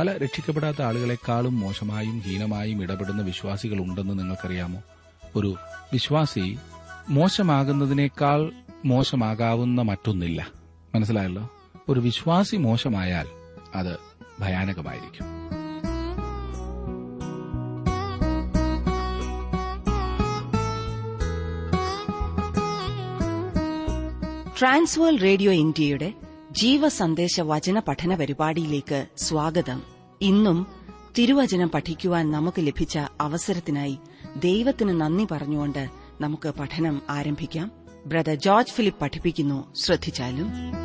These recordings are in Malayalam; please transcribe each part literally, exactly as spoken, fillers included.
പല രക്ഷിക്കപ്പെടാത്ത ആളുകളെക്കാളും മോശമായും ഹീനമായും ഇടപെടുന്ന വിശ്വാസികളുണ്ടെന്ന് നിങ്ങൾക്കറിയാമോ? ഒരു വിശ്വാസി മോശമാകുന്നതിനേക്കാൾ മോശമാകാവുന്ന മറ്റൊന്നില്ല. മനസ്സിലായല്ലോ? ഒരു വിശ്വാസി മോശമായാൽ അത് ഭയാനകമായിരിക്കും. ട്രാൻസ്വേൾഡ് റേഡിയോ ഇന്ത്യയുടെ ജീവസന്ദേശ വചന പഠന പരിപാടിയിലേക്ക് സ്വാഗതം. ഇന്നും തിരുവചനം പഠിക്കുവാൻ നമുക്ക് ലഭിച്ച അവസരത്തിനായി ദൈവത്തിന് നന്ദി പറഞ്ഞുകൊണ്ട് നമുക്ക് പഠനം ആരംഭിക്കാം. ബ്രദർ ജോർജ് ഫിലിപ്പ് പഠിപ്പിക്കുന്നു. ശ്രദ്ധിച്ചാലും.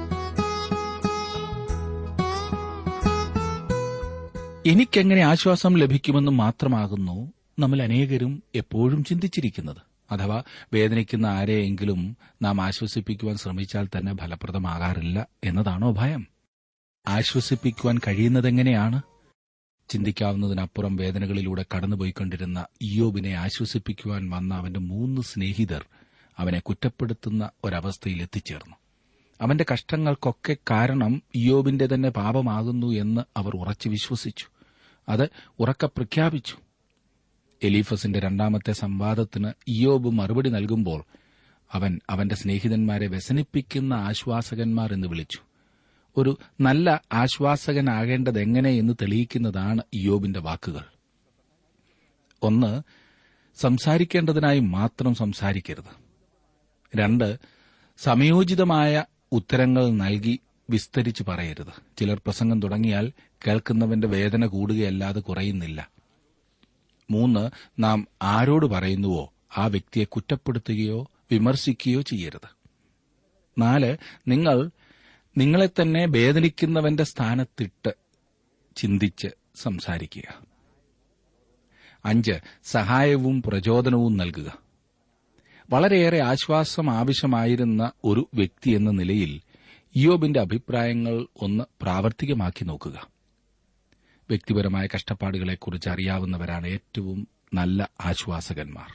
എനിക്കെങ്ങനെ ആശ്വാസം ലഭിക്കുമെന്ന് മാത്രമാകുന്നു നമ്മൾ അനേകരും എപ്പോഴും ചിന്തിച്ചിരിക്കുന്നത്. അഥവാ വേദനിക്കുന്ന ആരെയെങ്കിലും നാം ആശ്വസിപ്പിക്കുവാൻ ശ്രമിച്ചാൽ തന്നെ ഫലപ്രദമാകാറില്ല എന്നതാണോ ഭയം? ആശ്വസിപ്പിക്കുവാൻ കഴിയുന്നതെങ്ങനെയാണ്? ചിന്തിക്കാവുന്നതിനപ്പുറം വേദനകളിലൂടെ കടന്നുപോയിക്കൊണ്ടിരുന്ന ഇയ്യോബിനെ ആശ്വസിപ്പിക്കുവാൻ വന്ന അവന്റെ മൂന്ന് സ്നേഹിതർ അവനെ കുറ്റപ്പെടുത്തുന്ന ഒരവസ്ഥയിൽ എത്തിച്ചേർന്നു. അവന്റെ കഷ്ടങ്ങൾക്കൊക്കെ കാരണം ഇയ്യോബിന്റെ തന്നെ പാപമാകുന്നു എന്ന് അവർ ഉറച്ചു വിശ്വസിച്ചു. അത് ഉറക്കെ പ്രഖ്യാപിച്ചു. എലീഫസിന്റെ രണ്ടാമത്തെ സംവാദത്തിന് ഇയ്യോബ് മറുപടി നൽകുമ്പോൾ അവൻ അവന്റെ സ്നേഹിതന്മാരെ വ്യസനിപ്പിക്കുന്ന ആശ്വാസകന്മാർ എന്ന് വിളിച്ചു. ഒരു നല്ല ആശ്വാസകനാകേണ്ടതെങ്ങനെ എന്ന് തെളിയിക്കുന്നതാണ് ഇയ്യോബിന്റെ വാക്കുകൾ. ഒന്ന്, സംസാരിക്കേണ്ടതിനായി മാത്രം സംസാരിക്കരുത്. രണ്ട്, സമയോചിതമായ ഉത്തരങ്ങൾ നൽകി വിസ്തരിച്ചു പറയരുത്. ചിലർ പ്രസംഗം തുടങ്ങിയാൽ കേൾക്കുന്നവന്റെ വേദന കൂടുകയല്ലാതെ കുറയുന്നില്ല. മൂന്ന്, നാം ആരോട് പറയുന്നുവോ ആ വ്യക്തിയെ കുറ്റപ്പെടുത്തുകയോ വിമർശിക്കുകയോ ചെയ്യരുത്. നാല്, നിങ്ങൾ നിങ്ങളെ തന്നെ വേദനിക്കുന്നവന്റെ സ്ഥാനത്തിട്ട് ചിന്തിച്ച് സംസാരിക്കുക. അഞ്ച്, സഹായവും പ്രചോദനവും നൽകുക. വളരെയേറെ ആശ്വാസം ആവശ്യമായിരുന്ന ഒരു വ്യക്തി എന്ന നിലയിൽ ഇയ്യോബിന്റെ അഭിപ്രായങ്ങൾ ഒന്ന് പ്രാവർത്തികമാക്കി നോക്കുക. വ്യക്തിപരമായ കഷ്ടപ്പാടുകളെക്കുറിച്ച് അറിയാവുന്നവരാണ് ഏറ്റവും നല്ല ആശ്വാസകന്മാർ.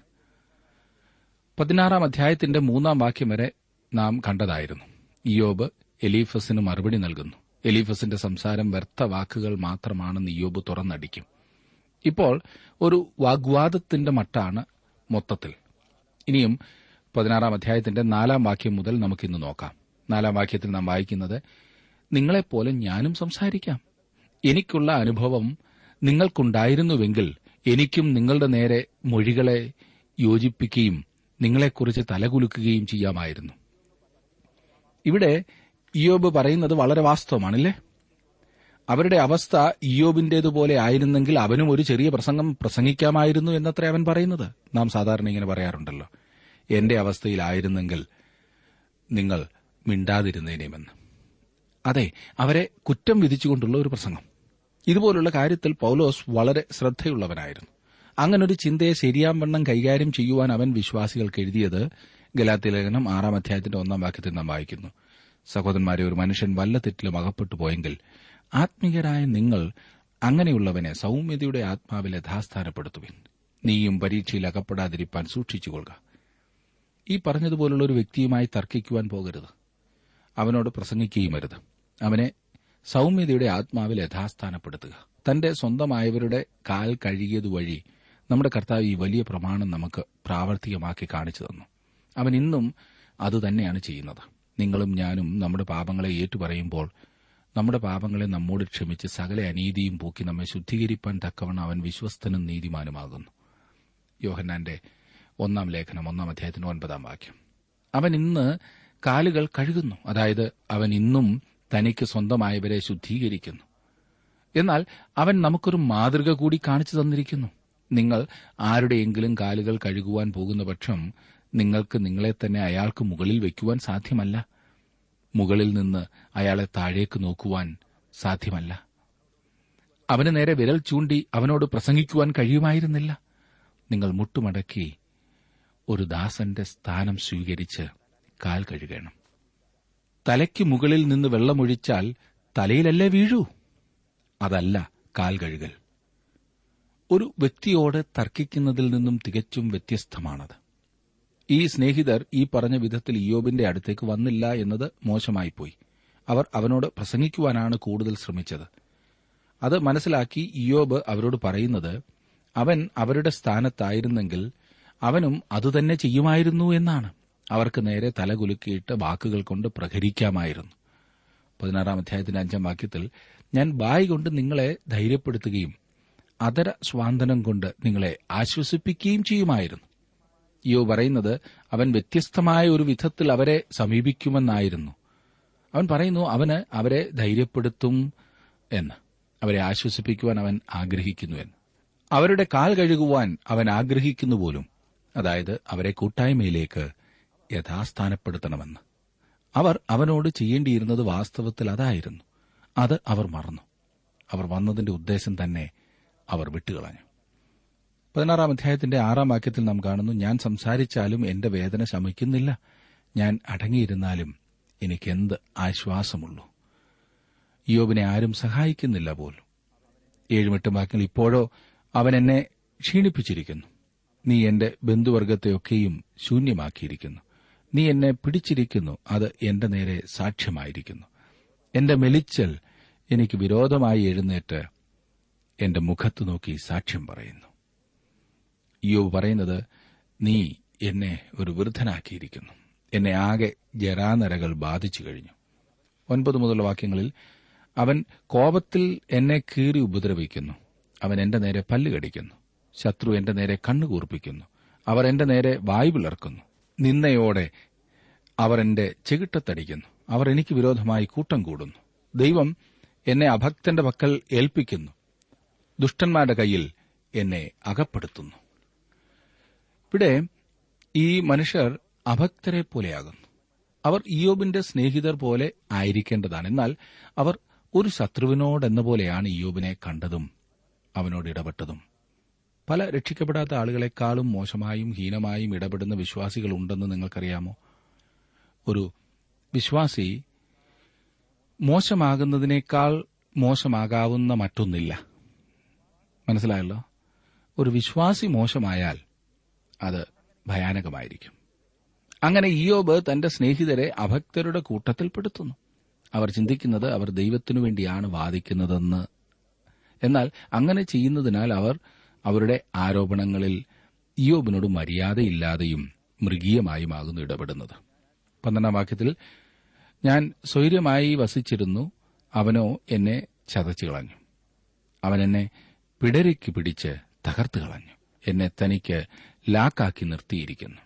പതിനാറാം അധ്യായത്തിന്റെ മൂന്നാം വാക്യം വരെ നാം കണ്ടതായിരുന്നു. ഇയ്യോബ് എലീഫസിന് മറുപടി നൽകുന്നു. എലീഫസിന്റെ സംസാരം വ്യർത്ഥ വാക്കുകൾ മാത്രമാണെന്ന് ഇയ്യോബ് തുറന്നടിക്കും. ഇപ്പോൾ ഒരു വാഗ്വാദത്തിന്റെ മട്ടാണ് മൊത്തത്തിൽ. ഇനിയും പതിനാറാം അധ്യായത്തിന്റെ നാലാം വാക്യം മുതൽ നമുക്കിന്ന് നോക്കാം. നാലാം വാക്യത്തിൽ നാം വായിക്കുന്നത്, നിങ്ങളെപ്പോലെ ഞാനും സംസാരിക്കാം. എനിക്കുള്ള അനുഭവം നിങ്ങൾക്കുണ്ടായിരുന്നുവെങ്കിൽ എനിക്കും നിങ്ങളുടെ നേരെ മൊഴികളെ യോജിപ്പിക്കുകയും നിങ്ങളെക്കുറിച്ച് തലകുലുക്കുകയും ചെയ്യാമായിരുന്നു. ഇവിടെ ഇയ്യോബ് പറയുന്നത് വളരെ വാസ്തവമാണല്ലേ? അവരുടെ അവസ്ഥ ഇയ്യോബിന്റേതുപോലെ ആയിരുന്നെങ്കിൽ അവനും ഒരു ചെറിയ പ്രസംഗം പ്രസംഗിക്കാമായിരുന്നു എന്നത്രേ അവൻ പറയുന്നത്. നാം സാധാരണ ഇങ്ങനെ പറയാറുണ്ടല്ലോ, എന്റെ അവസ്ഥയിലായിരുന്നെങ്കിൽ നിങ്ങൾ മിണ്ടാതിരുന്നേനെമെന്ന്. അതെ, അവരെ കുറ്റം വിധിച്ചുകൊണ്ടുള്ള ഒരു പ്രസംഗം. ഇതുപോലുള്ള കാര്യത്തിൽ പൌലോസ് വളരെ ശ്രദ്ധയുള്ളവനായിരുന്നു. അങ്ങനൊരു ചിന്തയെ ശരിയാംവണ്ണം കൈകാര്യം ചെയ്യുവാൻ അവൻ വിശ്വാസികൾക്ക് എഴുതിയത് ഗലാത്യ ലേഖനം ആറാം അധ്യായത്തിന്റെ ഒന്നാം വാക്യത്തിൽ നാം വായിക്കുന്നു. സഹോദരന്മാരെ, ഒരു മനുഷ്യൻ വല്ല തെറ്റിലും അകപ്പെട്ടു പോയെങ്കിൽ ആത്മീയരായ നിങ്ങൾ അങ്ങനെയുള്ളവനെ സൗമ്യതയുടെ ആത്മാവിൽ യഥാസ്ഥാനപ്പെടുത്തുവിൻ. നീയും പരീക്ഷയിൽ അകപ്പെടാതിരിപ്പാൻ സൂക്ഷിച്ചുകൊള്ളുക. ഈ പറഞ്ഞതുപോലുള്ള ഒരു വ്യക്തിയുമായി തർക്കിക്കുവാൻ പോകരുത്. അവനോട് പ്രസംഗിക്കുകയും അരുത്. അവനെ സൗമ്യതയുടെ ആത്മാവിൽ യഥാസ്ഥാനപ്പെടുത്തുക. തന്റെ സ്വന്തമായവരുടെ കാൽ കഴുകിയതുവഴി നമ്മുടെ കർത്താവ് ഈ വലിയ പ്രമാണം നമുക്ക് പ്രാവർത്തികമാക്കി കാണിച്ചു തന്നു. അവൻ ഇന്നും അതുതന്നെയാണ് ചെയ്യുന്നത്. നിങ്ങളും ഞാനും നമ്മുടെ പാപങ്ങളെ ഏറ്റുപറയുമ്പോൾ നമ്മുടെ പാപങ്ങളെ നമ്മോട് ക്ഷമിച്ച് സകല അനീതിയും പോക്കി നമ്മെ ശുദ്ധീകരിപ്പാൻ തക്കവണ്ണം അവൻ വിശ്വസ്തനും നീതിമാനുമാകുന്നു. യോഹന്നാന്റെ ഒന്നാം ലേഖനം ഒന്നാം അധ്യായത്തിന് ഒൻപതാം വാക്യം. അവൻ ഇന്ന് കാലുകൾ കഴുകുന്നു. അതായത് അവൻ ഇന്നും തനിക്ക് സ്വന്തമായവരെ ശുദ്ധീകരിക്കുന്നു. എന്നാൽ അവൻ നമുക്കൊരു മാതൃക കൂടി കാണിച്ചു തന്നിരിക്കുന്നു. നിങ്ങൾ ആരുടെയെങ്കിലും കാലുകൾ കഴുകുവാൻ പോകുന്ന പക്ഷം നിങ്ങൾക്ക് നിങ്ങളെ തന്നെ അയാൾക്ക് മുകളിൽ വയ്ക്കുവാൻ സാധ്യമല്ല. മുകളിൽ നിന്ന് അയാളെ താഴേക്ക് നോക്കുവാൻ സാധ്യമല്ല. അവന് നേരെ വിരൽ ചൂണ്ടി അവനോട് പ്രസംഗിക്കുവാൻ കഴിയുമായിരുന്നില്ല. നിങ്ങൾ മുട്ടുമടക്കി ഒരു ദാസന്റെ സ്ഥാനം സ്വീകരിച്ച് കാൽ കഴുകണം. തലയ്ക്ക് മുകളിൽ നിന്ന് വെള്ളമൊഴിച്ചാൽ തലയിലല്ലേ വീഴൂ? അതല്ല കാൽ കഴുകൽ. ഒരു വ്യക്തിയോട് തർക്കിക്കുന്നതിൽ നിന്നും തികച്ചും വ്യത്യസ്തമാണത്. ഈ സ്നേഹിതർ ഈ പറഞ്ഞ വിധത്തിൽ ഇയ്യോബിന്റെ അടുത്തേക്ക് വന്നില്ല എന്നത് മോശമായിപ്പോയി. അവർ അവനോട് പ്രസംഗിക്കുവാനാണ് കൂടുതൽ ശ്രമിച്ചത്. അത് മനസ്സിലാക്കി ഇയ്യോബ് അവരോട് പറയുന്നത്, അവൻ അവരുടെ സ്ഥാനത്തായിരുന്നെങ്കിൽ അവനും അതുതന്നെ ചെയ്യുമായിരുന്നു എന്നാണ്. അവർക്ക് നേരെ തലകുലുക്കിയിട്ട് വാക്കുകൾ കൊണ്ട് പ്രഹരിക്കാമായിരുന്നു. പതിനാറാം അധ്യായത്തിന്റെ അഞ്ചാം വാക്യത്തിൽ, ഞാൻ വായ് കൊണ്ട് നിങ്ങളെ ധൈര്യപ്പെടുത്തുകയും അധര സ്വാന്തനം കൊണ്ട് നിങ്ങളെ ആശ്വസിപ്പിക്കുകയും ചെയ്യുമായിരുന്നു. ഇയ്യോബ് പറയുന്നത് അവൻ വ്യത്യസ്തമായ ഒരു വിധത്തിൽ അവരെ സമീപിക്കുമെന്നായിരുന്നു. അവൻ പറയുന്നു അവന് അവരെ ധൈര്യപ്പെടുത്തും എന്ന്, അവരെ ആശ്വസിപ്പിക്കുവാൻ അവൻ ആഗ്രഹിക്കുന്നു എന്ന്, അവരുടെ കാൽ കഴുകുവാൻ അവൻ ആഗ്രഹിക്കുന്നു പോലും. അതായത് അവരെ കൂട്ടായ്മയിലേക്ക് യഥാസ്ഥാനപ്പെടുത്തണമെന്ന്. അവർ അവനോട് ചെയ്യേണ്ടിയിരുന്നത് വാസ്തവത്തിൽ അതായിരുന്നു. അത് അവർ മറന്നു. അവർ വന്നതിന്റെ ഉദ്ദേശം തന്നെ അവർ വിട്ടുകളഞ്ഞു. പതിനാറാം അധ്യായത്തിന്റെ ആറാം വാക്യത്തിൽ നാം കാണുന്നു, ഞാൻ സംസാരിച്ചാലും എന്റെ വേദന ശമിക്കുന്നില്ല, ഞാൻ അടങ്ങിയിരുന്നാലും എനിക്കെന്ത് ആശ്വാസമുള്ളൂ. ഇയ്യോബിനെ ആരും സഹായിക്കുന്നില്ല പോലും. ഏഴും എട്ടും വാക്യങ്ങൾ, ഇപ്പോഴോ അവൻ എന്നെ ക്ഷീണിപ്പിച്ചിരിക്കുന്നു, നീ എന്റെ ബന്ധുവർഗത്തെയൊക്കെയും ശൂന്യമാക്കിയിരിക്കുന്നു, നീ എന്നെ പിടിച്ചിരിക്കുന്നു, അത് എന്റെ നേരെ സാക്ഷ്യമായിരിക്കുന്നു, എന്റെ മെലിച്ചൽ എനിക്ക് വിരോധമായി എഴുന്നേറ്റ് എന്റെ മുഖത്ത് നോക്കി സാക്ഷ്യം പറയുന്നു. ഇയ്യോബ് പറയുന്നത്, നീ എന്നെ ഒരു വൃദ്ധനാക്കിയിരിക്കുന്നു, എന്നെ ആകെ ജരാനരകൾ ബാധിച്ചു കഴിഞ്ഞു. ഒൻപത് മുതലുള്ള വാക്യങ്ങളിൽ, അവൻ കോപത്തിൽ എന്നെ കീറി ഉപദ്രവിക്കുന്നു, അവൻ എന്റെ നേരെ പല്ലുകടിക്കുന്നു, ശത്രു എന്റെ നേരെ കണ്ണുകൂർപ്പിക്കുന്നു, അവർ എന്റെ നേരെ വായു പിളർക്കുന്നു, നിന്നയോടെ അവർ എന്റെ ചെകിട്ടത്തടിക്കുന്നു, അവർ എനിക്ക് വിരോധമായി കൂട്ടം കൂടുന്നു, ദൈവം എന്നെ അഭക്തന്റെ പക്കൽ ഏൽപ്പിക്കുന്നു, ദുഷ്ടന്മാരുടെ കയ്യിൽ എന്നെ അകപ്പെടുത്തുന്നു. ഇവിടെ ഈ മനുഷ്യർ അഭക്തരെ പോലെയാകുന്നു. അവർ ഇയ്യോബിന്റെ സ്നേഹിതർ പോലെ ആയിരിക്കേണ്ടതാണ്. എന്നാൽ അവർ ഒരു ശത്രുവിനോടെന്ന പോലെയാണ് ഇയ്യോബിനെ കണ്ടതും അവനോട് ഇടപെട്ടതും. പല രക്ഷിക്കപ്പെടാത്ത ആളുകളെക്കാളും മോശമായും ഹീനമായും ഇടപെടുന്ന വിശ്വാസികളുണ്ടെന്ന് നിങ്ങൾക്കറിയാമോ? ഒരു വിശ്വാസി മോശമാകുന്നതിനേക്കാൾ മോശമാകാവുന്ന മറ്റൊന്നില്ല. മനസ്സിലായല്ലോ? ഒരു വിശ്വാസി മോശമായാൽ അത് ഭയാനകമായിരിക്കും. അങ്ങനെ ഇയ്യോബ് തന്റെ സ്നേഹിതരെ അഭക്തരുടെ കൂട്ടത്തിൽപ്പെടുത്തുന്നു. അവർ ചിന്തിക്കുന്നത് അവർ ദൈവത്തിനു വേണ്ടിയാണ് വാദിക്കുന്നതെന്ന്. എന്നാൽ അങ്ങനെ ചെയ്യുന്നതിനാൽ അവർ അവരുടെ ആരോപണങ്ങളിൽ ഇയ്യോബിനോട് മര്യാദയില്ലാതെയും മൃഗീയമായുമാകുന്നു ഇടപെടുന്നത്. പന്ത്രണ്ടാം വാക്യത്തിൽ, ഞാൻ സ്വൈര്യമായി വസിച്ചിരുന്നു, അവനോ എന്നെ ചതച്ചു കളഞ്ഞു, അവൻ എന്നെ പിടരിക്ക് പിടിച്ച് തകർത്തു കളഞ്ഞു, എന്നെ തനിക്ക് ലാക്കാക്കി നിർത്തിയിരിക്കുന്നു.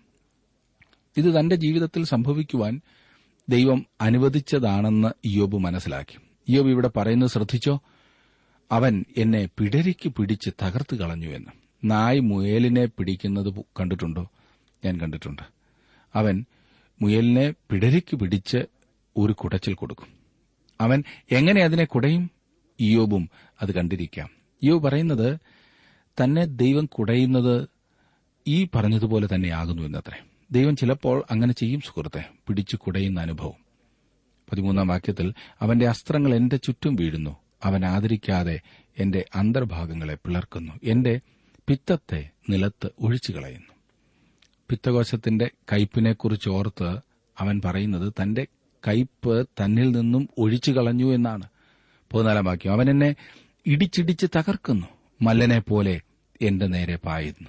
ഇത് തന്റെ ജീവിതത്തിൽ സംഭവിക്കുവാൻ ദൈവം അനുവദിച്ചതാണെന്ന് ഇയ്യോബ് മനസ്സിലാക്കി. ഇയ്യോബ് ഇവിടെ പറയുന്നത് ശ്രദ്ധിച്ചോ? അവൻ എന്നെ പിടരിക്ക് പിടിച്ച് തകർത്തു കളഞ്ഞു എന്ന്. നായ് മുയലിനെ പിടിക്കുന്നത് കണ്ടിട്ടുണ്ടോ? ഞാൻ കണ്ടിട്ടുണ്ട്. അവൻ മുയലിനെ പിടരിക്ക് പിടിച്ച് ഒരു കുടച്ചിൽ കൊടുക്കും. അവൻ എങ്ങനെ അതിനെ കുടയും? ഇയ്യോബും അത് കണ്ടിരിക്കാം. ഇയ്യോബ് പറയുന്നത് തന്നെ ദൈവം കുടയുന്നത് ഈ പറഞ്ഞതുപോലെ തന്നെയാകുന്നു എന്നത്രേ. ദൈവം ചിലപ്പോൾ അങ്ങനെ ചെയ്യും സുഹൃത്തെ, പിടിച്ചു കുടയുന്ന അനുഭവം. പതിമൂന്നാം വാക്യത്തിൽ, അവന്റെ അസ്ത്രങ്ങൾ എന്റെ ചുറ്റും വീഴുന്നു, അവൻ ആദരിക്കാതെ എന്റെ അന്തർഭാഗങ്ങളെ പിളർക്കുന്നു, എന്റെ പിത്തത്തെ നിലത്ത് ഒഴിച്ചു കളയുന്നു. പിത്തകോശത്തിന്റെ കയ്പിനെക്കുറിച്ച് ഓർത്ത് അവൻ പറയുന്നത് തന്റെ കയ്പ് തന്നിൽ നിന്നും ഒഴിച്ചു കളഞ്ഞു എന്നാണ്. പതിനാലാം വാക്യം, അവൻ എന്നെ ഇടിച്ചിടിച്ച് തകർക്കുന്നു, മല്ലനെ പോലെ എന്റെ നേരെ പായുന്നു.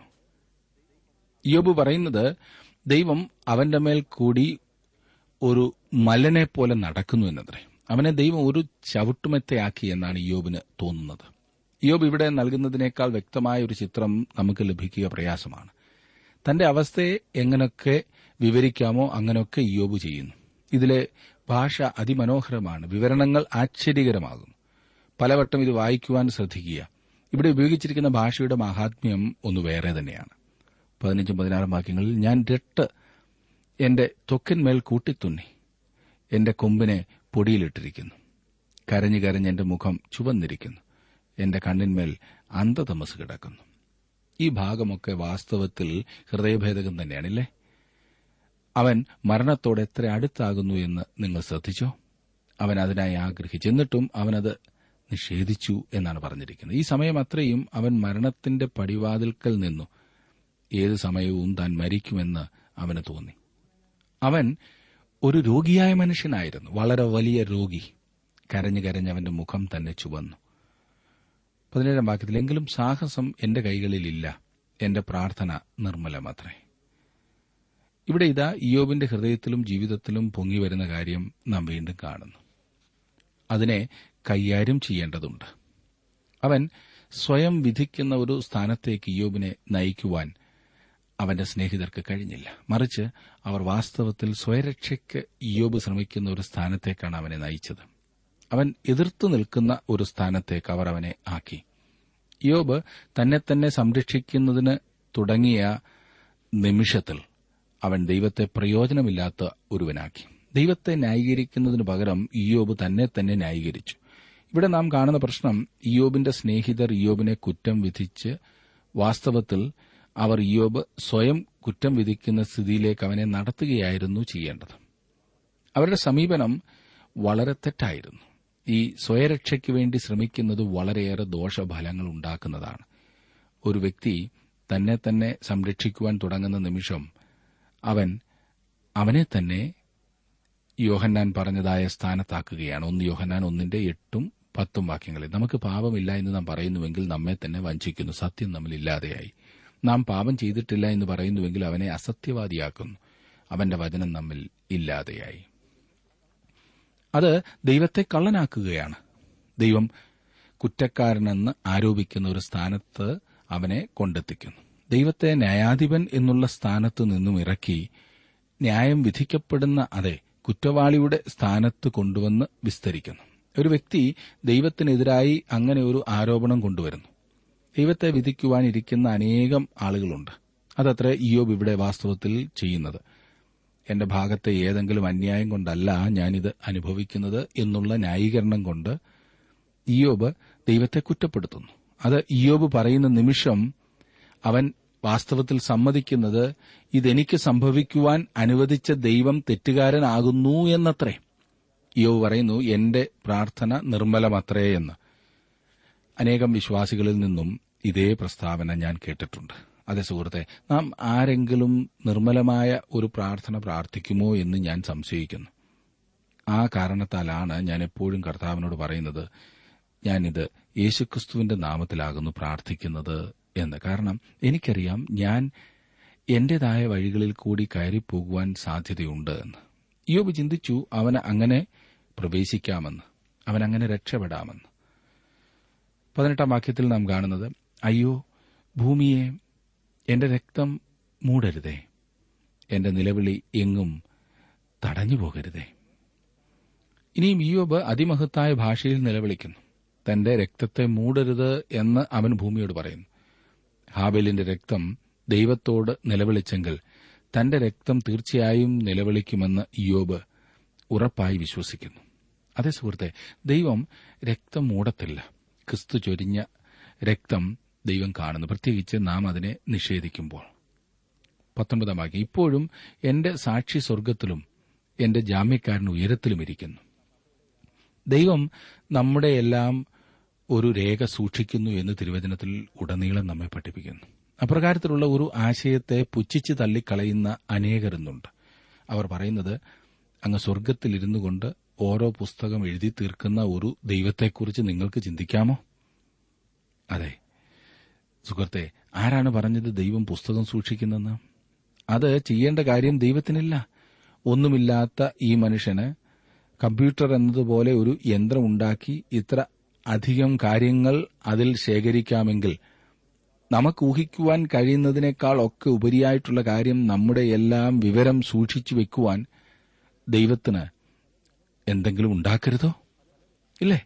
ഇയ്യോബ് പറയുന്നത് ദൈവം അവന്റെ മേൽ കൂടി ഒരു മല്ലനെ പോലെ നടക്കുന്നു എന്നത്രേ. അവനെ ദൈവം ഒരു ചവിട്ടുമെത്തയാക്കി എന്നാണ് ഇയ്യോബിന് തോന്നുന്നത്. ഇയ്യോബ് ഇവിടെ നൽകുന്നതിനേക്കാൾ വ്യക്തമായ ഒരു ചിത്രം നമുക്ക് ലഭിക്കുക പ്രയാസമാണ്. തന്റെ അവസ്ഥയെ എങ്ങനെയൊക്കെ വിവരിക്കാമോ അങ്ങനെയൊക്കെ ഇയ്യോബ് ചെയ്യുന്നു. ഇതിലെ ഭാഷ അതിമനോഹരമാണ്. വിവരണങ്ങൾ ആശ്ചര്യകരമാകുന്നു. പലവട്ടം ഇത് വായിക്കുവാൻ ശ്രദ്ധിക്കുക. ഇവിടെ ഉപയോഗിച്ചിരിക്കുന്ന ഭാഷയുടെ മഹാത്മ്യം ഒന്ന് വേറെ തന്നെയാണ്. പതിനഞ്ചും പതിനാറും വാക്യങ്ങളിൽ, ഞാൻ രട്ട് എന്റെ ത്വക്കിന്മേൽ കൂട്ടിത്തുന്നി, എന്റെ കൊമ്പിനെ പൊടിയിലിട്ടിരിക്കുന്നു, കരഞ്ഞു കരഞ്ഞ് എന്റെ മുഖം ചുവന്നിരിക്കുന്നു, എന്റെ കണ്ണിന്മേൽ അന്ധതമസ് കിടക്കുന്നു. ഈ ഭാഗമൊക്കെ വാസ്തവത്തിൽ ഹൃദയഭേദകം തന്നെയാണില്ലേ? അവൻ മരണത്തോട് എത്ര അടുത്താകുന്നു എന്ന് നിങ്ങൾ ശ്രദ്ധിച്ചോ? അവൻ അതിനായി ആഗ്രഹിച്ചു, എന്നിട്ടും അവനത് നിഷേധിച്ചു എന്നാണ് പറഞ്ഞിരിക്കുന്നത്. ഈ സമയം അത്രയും അവൻ മരണത്തിന്റെ പടിവാതിൽക്കൽ നിന്നു. ഏത് സമയവും താൻ മരിക്കുമെന്ന് അവന് തോന്നി. അവൻ ഒരു രോഗിയായ മനുഷ്യനായിരുന്നു, വളരെ വലിയ രോഗി. കരഞ്ഞു കരഞ്ഞ് അവന്റെ മുഖം തന്നെ ചുവന്നു. പതിനേഴാം വാക്യത്തിൽ, എങ്കിലും സാഹസം എന്റെ കൈകളിലില്ല, എന്റെ പ്രാർത്ഥന നിർമ്മലമത്രേ. ഇവിടെ ഇതാ ഇയ്യോബിന്റെ ഹൃദയത്തിലും ജീവിതത്തിലും പൊങ്ങിവരുന്ന കാര്യം നാം വീണ്ടും കാണുന്നു. അതിനെ കൈകാര്യം ചെയ്യേണ്ടതുണ്ട്. അവൻ സ്വയം വിധിക്കുന്ന ഒരു സ്ഥാനത്തേക്ക് ഇയ്യോബിനെ നയിക്കുവാൻ അവന്റെ സ്നേഹിതർക്ക് കഴിഞ്ഞില്ല. മറിച്ച് അവർ വാസ്തവത്തിൽ സ്വയരക്ഷയ്ക്ക് ഇയ്യോബ് ശ്രമിക്കുന്ന ഒരു സ്ഥാനത്തേക്കാണ് അവനെ നയിച്ചത്. അവൻ എതിർത്തു നിൽക്കുന്ന ഒരു സ്ഥാനത്തേക്ക് അവർ അവനെ ആക്കി. ഇയ്യോബ് തന്നെ തന്നെ സംരക്ഷിക്കുന്നതിന് തുടങ്ങിയ നിമിഷത്തിൽ അവൻ ദൈവത്തെ പ്രയോജനമില്ലാത്ത ഒരുവനാക്കി. ദൈവത്തെ ന്യായീകരിക്കുന്നതിനു പകരം ഇയ്യോബ് തന്നെ തന്നെ ന്യായീകരിച്ചു. ഇവിടെ നാം കാണുന്ന പ്രശ്നം, ഇയ്യോബിന്റെ സ്നേഹിതർ ഇയ്യോബിനെ കുറ്റം വിധിച്ച് വാസ്തവത്തിൽ അവർ ഇയ്യോബ് സ്വയം കുറ്റം വിധിക്കുന്ന സ്ഥിതിയിലേക്ക് അവനെ നടത്തുകയായിരുന്നു ചെയ്യേണ്ടത്. അവരുടെ സമീപനം വളരെ തെറ്റായിരുന്നു. ഈ സ്വയരക്ഷയ്ക്ക് വേണ്ടി ശ്രമിക്കുന്നത് വളരെയേറെ ദോഷഫലങ്ങൾ ഉണ്ടാക്കുന്നതാണ്. ഒരു വ്യക്തി തന്നെ തന്നെ സംരക്ഷിക്കുവാൻ തുടങ്ങുന്ന നിമിഷം അവൻ അവനെ തന്നെ യോഹന്നാൻ പറഞ്ഞതായ സ്ഥാനത്താക്കുകയാണ്. ഒന്ന് യോഹന്നാൻ ഒന്നിന്റെ എട്ടും പത്തും വാക്യങ്ങളിൽ, നമുക്ക് പാപമില്ല എന്ന് നാം പറയുന്നുവെങ്കിൽ നമ്മെ തന്നെ വഞ്ചിക്കുന്നു, സത്യം നമ്മിൽ ഇല്ലാതെയായി. നാം പാപം ചെയ്തിട്ടില്ല എന്ന് പറയുന്നുവെങ്കിൽ അവനെ അസത്യവാദിയാക്കുന്നു, അവന്റെ വചനം നമ്മിൽ ഇല്ലാതെയായി. അത് ദൈവത്തെ കള്ളനാക്കുകയാണ്. ദൈവം കുറ്റക്കാരനെന്ന് ആരോപിക്കുന്ന ഒരു സ്ഥാനത്ത് അവനെ കൊണ്ടെത്തിക്കുന്നു. ദൈവത്തെ ന്യായാധിപൻ എന്നുള്ള സ്ഥാനത്ത് നിന്നും ഇറക്കി ന്യായം വിധിക്കപ്പെടുന്ന അതെ കുറ്റവാളിയുടെ സ്ഥാനത്ത് കൊണ്ടുവന്ന് വിസ്തരിക്കുന്നു. ഒരു വ്യക്തി ദൈവത്തിനെതിരായി അങ്ങനെ ഒരു ആരോപണം കൊണ്ടുവരുന്നു. ദൈവത്തെ വിധിക്കുവാനിരിക്കുന്ന അനേകം ആളുകളുണ്ട്. അതത്ര ഇയ്യോബ് ഇവിടെ വാസ്തവത്തിൽ ചെയ്യുന്നത്. എന്റെ ഭാഗത്തെ ഏതെങ്കിലും അന്യായം കൊണ്ടല്ല ഞാനിത് അനുഭവിക്കുന്നത് എന്നുള്ള ന്യായീകരണം കൊണ്ട് ഇയ്യോബ് ദൈവത്തെ കുറ്റപ്പെടുത്തുന്നു. അത് ഇയ്യോബ് പറയുന്ന നിമിഷം അവൻ വാസ്തവത്തിൽ സമ്മതിക്കുന്നത് ഇതെനിക്ക് സംഭവിക്കുവാൻ അനുവദിച്ച ദൈവം തെറ്റുകാരനാകുന്നു എന്നത്രേ. ഇയ്യോബ് പറയുന്നു, എന്റെ പ്രാർത്ഥന നിർമ്മലമത്രേ എന്ന്. അനേകം വിശ്വാസികളിൽ നിന്നും ഇതേ പ്രസ്താവന ഞാൻ കേട്ടിട്ടുണ്ട്. അതെ സുഹൃത്തെ, നാം ആരെങ്കിലും നിർമ്മലമായ ഒരു പ്രാർത്ഥന പ്രാർത്ഥിക്കുമോ എന്ന് ഞാൻ സംശയിക്കുന്നു. ആ കാരണത്താലാണ് ഞാൻ എപ്പോഴും കർത്താവിനോട് പറയുന്നത്, ഞാനിത് യേശുക്രിസ്തുവിന്റെ നാമത്തിലാകുന്നു പ്രാർത്ഥിക്കുന്നത് എന്ന്. കാരണം എനിക്കറിയാം ഞാൻ എന്റേതായ വഴികളിൽ കൂടി കയറിപ്പോകുവാൻ സാധ്യതയുണ്ട് എന്ന്. ഇയ്യോബ് ചിന്തിച്ചു അവന് അങ്ങനെ പ്രവേശിക്കാമെന്ന്, അവനങ്ങനെ രക്ഷപ്പെടാമെന്ന്. പതിനെട്ടാം വാക്യത്തിൽ നാം കാണുന്നത്, അയ്യോ ഭൂമിയെ എന്റെ രക്തം മൂടരുതേ, എന്റെ നിലവിളി എങ്ങും തടഞ്ഞു പോകരുതേ. ഇനിയും ഇയ്യോബ് അതിമഹത്തായ ഭാഷയിൽ നിലവിളിക്കുന്നു. തന്റെ രക്തത്തെ മൂടരുത് എന്ന് അവൻ ഭൂമിയോട് പറയുന്നു. ഹാബേലിന്റെ രക്തം ദൈവത്തോട് നിലവിളിച്ചെങ്കിൽ തന്റെ രക്തം തീർച്ചയായും നിലവിളിക്കുമെന്ന് ഇയ്യോബ് ഉറപ്പായി വിശ്വസിക്കുന്നു. അതേ സുഹൃത്തെ, ദൈവം രക്തം മൂടത്തില്ല. ക്രിസ്തു ചൊരിഞ്ഞ രക്തം ദൈവം കാണുന്നു, പ്രത്യേകിച്ച് നാം അതിനെ നിഷേധിക്കുമ്പോൾ. പത്തൊൻപതാം വാക്യം, ഇപ്പോഴും എന്റെ സാക്ഷി സ്വർഗ്ഗത്തിലും എന്റെ ജാമ്യക്കാരൻ ഉയരത്തിലും ഇരിക്കുന്നു. ദൈവം നമ്മുടെ എല്ലാം ഒരു രേഖ സൂക്ഷിക്കുന്നു എന്ന് തിരുവചനത്തിൽ ഉടനീളം നമ്മെ പഠിപ്പിക്കുന്നു. അപ്രകാരത്തിലുള്ള ഒരു ആശയത്തെ പുച്ഛിച്ച് തള്ളിക്കളയുന്ന അനേകരെന്നുണ്ട്. അവർ പറയുന്നത്, അങ്ങ് സ്വർഗ്ഗത്തിലിരുന്നു കൊണ്ട് ഓരോ പുസ്തകം എഴുതി തീർക്കുന്ന ഒരു ദൈവത്തെക്കുറിച്ച് നിങ്ങൾക്ക് ചിന്തിക്കാമോ? അതെ സുഹൃത്തെ, ആരാണ് പറഞ്ഞത് ദൈവം പുസ്തകം സൂക്ഷിക്കുന്നെന്ന്? അത് ചെയ്യേണ്ട കാര്യം ദൈവത്തിനില്ല. ഒന്നുമില്ലാത്ത ഈ മനുഷ്യന് കമ്പ്യൂട്ടർ എന്നതുപോലെ ഒരു യന്ത്രം ഉണ്ടാക്കി ഇത്ര അധികം കാര്യങ്ങൾ അതിൽ ശേഖരിക്കാമെങ്കിൽ നമുക്ക് ഊഹിക്കുവാൻ കഴിയുന്നതിനേക്കാൾ ഒക്കെ ഉപരിയായിട്ടുള്ള കാര്യം നമ്മുടെ എല്ലാം വിവരം സൂക്ഷിച്ചു വെക്കുവാൻ ദൈവത്തിന് എന്തെങ്കിലും ഉണ്ടാക്കരുതോ? ഇല്ലേ?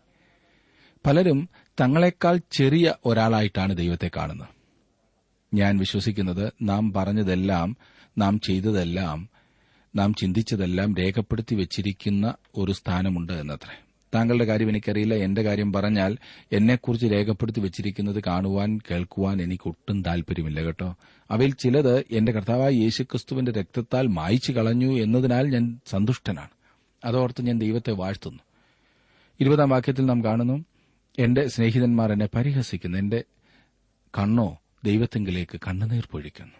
പലരും തങ്ങളെക്കാൾ ചെറിയ ഒരാളായിട്ടാണ് ദൈവത്തെ കാണുന്നത്. ഞാൻ വിശ്വസിക്കുന്നത് നാം പറഞ്ഞതെല്ലാം, നാം ചെയ്തതെല്ലാം, നാം ചിന്തിച്ചതെല്ലാം രേഖപ്പെടുത്തി വെച്ചിരിക്കുന്ന ഒരു സ്ഥാനമുണ്ട് എന്നത്രേ. താങ്കളുടെ കാര്യം എനിക്കറിയില്ല. എന്റെ കാര്യം പറഞ്ഞാൽ എന്നെക്കുറിച്ച് രേഖപ്പെടുത്തി വെച്ചിരിക്കുന്നത് കാണുവാൻ, കേൾക്കുവാൻ എനിക്ക് ഒട്ടും താൽപര്യമില്ല കേട്ടോ. അവയിൽ ചിലത് എന്റെ കർത്താവായ യേശുക്രിസ്തുവിന്റെ രക്തത്താൽ മായ്ച്ചു കളഞ്ഞു എന്നതിനാൽ ഞാൻ സന്തുഷ്ടനാണ്. അതോർത്ത് ഞാൻ ദൈവത്തെ വാഴ്ത്തുന്നു. ഇരുപതാം വാക്യത്തിൽ നാം കാണുന്നു, എന്റെ സ്നേഹിതന്മാർ എന്നെ പരിഹസിക്കുന്നു, എന്റെ കണ്ണോ ദൈവത്തിങ്കിലേക്ക് കണ്ണുനീർ പൊഴിക്കുന്നു.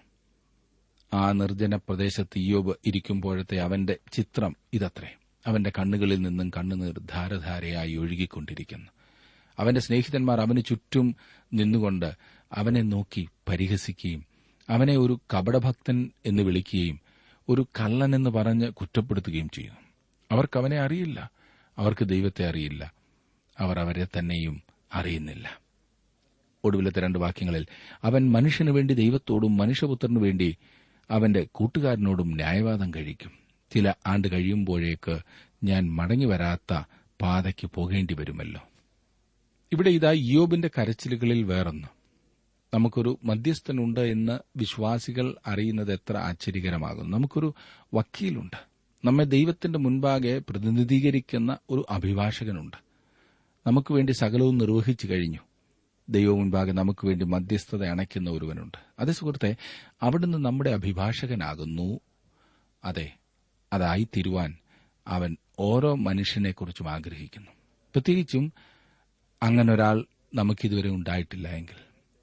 ആ നിർജ്ജന പ്രദേശത്ത് ഇയ്യോബ് ഇരിക്കുമ്പോഴത്തെ അവന്റെ ചിത്രം ഇതത്രേ. അവന്റെ കണ്ണുകളിൽ നിന്നും കണ്ണുനീർ ധാരധാരയായി ഒഴുകിക്കൊണ്ടിരിക്കുന്നു. അവന്റെ സ്നേഹിതന്മാർ അവന് ചുറ്റും നിന്നുകൊണ്ട് അവനെ നോക്കി പരിഹസിക്കുകയും അവനെ ഒരു കപടഭക്തൻ എന്ന് വിളിക്കുകയും ഒരു കള്ളനെന്ന് പറഞ്ഞ് കുറ്റപ്പെടുത്തുകയും ചെയ്യുന്നു. അവർക്കവനെ അറിയില്ല, അവർക്ക് ദൈവത്തെ അറിയില്ല, അവർ അവരെ തന്നെയും അറിയുന്നില്ല. ഒടുവിലത്തെ രണ്ട് വാക്യങ്ങളിൽ അവൻ മനുഷ്യനു വേണ്ടി ദൈവത്തോടും മനുഷ്യപുത്രനു വേണ്ടി അവന്റെ കൂട്ടുകാരനോടും ന്യായവാദം കഴിക്കും. ചില ആണ്ട് കഴിയുമ്പോഴേക്ക് ഞാൻ മടങ്ങിവരാത്ത പാതയ്ക്ക് പോകേണ്ടി വരുമല്ലോ. ഇവിടെ ഇതാ ഇയ്യോബിന്റെ കരച്ചിലുകളിൽ വേറൊന്ന്. നമുക്കൊരു മധ്യസ്ഥനുണ്ട് എന്ന് വിശ്വാസികൾ അറിയുന്നത് എത്ര ആശ്ചര്യകരമാകുന്നു. നമുക്കൊരു വക്കീലുണ്ട്, നമ്മെ ദൈവത്തിന്റെ മുൻപാകെ പ്രതിനിധീകരിക്കുന്ന ഒരു അഭിഭാഷകനുണ്ട്. നമുക്ക് വേണ്ടി സകലവും നിർവഹിച്ചു കഴിഞ്ഞു. ദൈവം മുൻപാകെ നമുക്ക് വേണ്ടി മധ്യസ്ഥത അണയ്ക്കുന്ന ഒരുവനുണ്ട്. അതേ സുഹൃത്തെ, അവിടുന്ന് നമ്മുടെ അഭിഭാഷകനാകുന്നു. അതെ, അതായിത്തീരുവാൻ അവൻ ഓരോ മനുഷ്യനെക്കുറിച്ചും ആഗ്രഹിക്കുന്നു. പ്രത്യേകിച്ചും അങ്ങനൊരാൾ നമുക്കിതുവരെ ഉണ്ടായിട്ടില്ല എങ്കിൽ.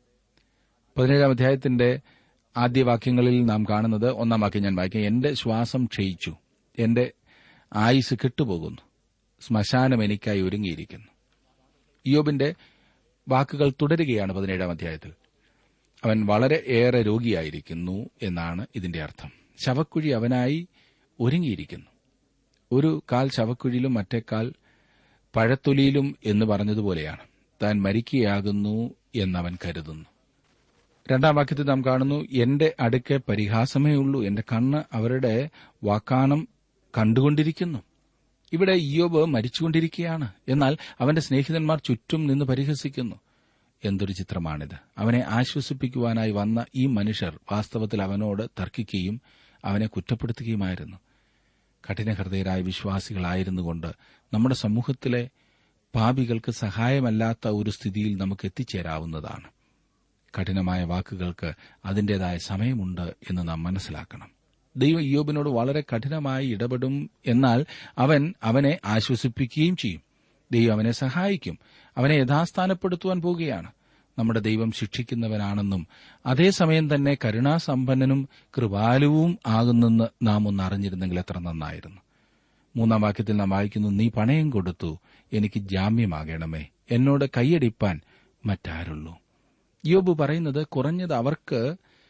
പതിനേഴാം അധ്യായത്തിന്റെ ആദ്യ വാക്യങ്ങളിൽ നാം കാണുന്നത്, ഒന്നാം വാക്യം ഞാൻ വായിക്കാം. എന്റെ ശ്വാസം ക്ഷയിച്ചു, എന്റെ ആയുസ് കെട്ടുപോകുന്നു, ശ്മശാനം എനിക്കായി ഒരുങ്ങിയിരിക്കുന്നു. ഇയ്യോബിന്റെ വാക്കുകൾ തുടരുകയാണ് പതിനേഴാം അധ്യായത്തിൽ. അവൻ വളരെ ഏറെ രോഗിയായിരിക്കുന്നു എന്നാണ് ഇതിന്റെ അർത്ഥം. ശവക്കുഴി അവനായി ഒരുങ്ങിയിരിക്കുന്നു. ഒരു കാൽ ശവക്കുഴിയിലും മറ്റേ കാൽ പഴത്തൊലിയിലും എന്ന് പറഞ്ഞതുപോലെയാണ്. താൻ മരിക്കുകയാകുന്നു എന്നവൻ കരുതുന്നു. രണ്ടാം വാക്യത്തിൽ നാം കാണുന്നു, എന്റെ അടുക്കെ പരിഹാസമേ ഉള്ളൂ, എന്റെ കണ്ണ് അവരുടെ വാക്കാനം കണ്ടുകൊണ്ടിരിക്കുന്നു. ഇവിടെ ഇയ്യോബ് മരിച്ചുകൊണ്ടിരിക്കുകയാണ്. എന്നാൽ അവന്റെ സ്നേഹിതന്മാർ ചുറ്റും നിന്ന് പരിഹസിക്കുന്നു. എന്തൊരു ചിത്രമാണിത്! അവനെ ആശ്വസിപ്പിക്കുവാനായി വന്ന ഈ മനുഷ്യർ വാസ്തവത്തിൽ അവനോട് തർക്കിക്കുകയും അവനെ കുറ്റപ്പെടുത്തുകയുമായിരുന്നു. കഠിനഹൃദയരായ വിശ്വാസികളായിരുന്നുകൊണ്ട് നമ്മുടെ സമൂഹത്തിലെ പാപികൾക്ക് സഹായമല്ലാത്ത ഒരു സ്ഥിതിയിൽ നമുക്ക് എത്തിച്ചേരാവുന്നതാണ്. കഠിനമായ വാക്കുകൾക്ക് അതിന്റേതായ സമയമുണ്ട് എന്ന് നാം മനസ്സിലാക്കണം. ദൈവം ഇയ്യോബിനോട് വളരെ കഠിനമായി ഇടപെടും. എന്നാൽ അവൻ അവനെ ആശ്വസിപ്പിക്കുകയും ചെയ്യും. ദൈവം അവനെ സഹായിക്കും. അവനെ യഥാസ്ഥാനപ്പെടുത്തുവാൻ പോകുകയാണ്. നമ്മുടെ ദൈവം ശിക്ഷിക്കുന്നവനാണെന്നും അതേസമയം തന്നെ കരുണാസമ്പന്നനും കൃപാലുവും ആകുന്നെന്ന് നാം ഒന്ന് അറിഞ്ഞിരുന്നെങ്കിൽ എത്ര നന്നായിരുന്നു. മൂന്നാം വാക്യത്തിൽ നാം വായിക്കുന്നു, നീ പണയം കൊടുത്തു, എനിക്ക് ജാമ്യമാകണമേ, എന്നോട് കൈയടിപ്പാൻ മറ്റാരുള്ളൂ. ഇയ്യോബ് പറയുന്നത്, കുറഞ്ഞത് അവർക്ക്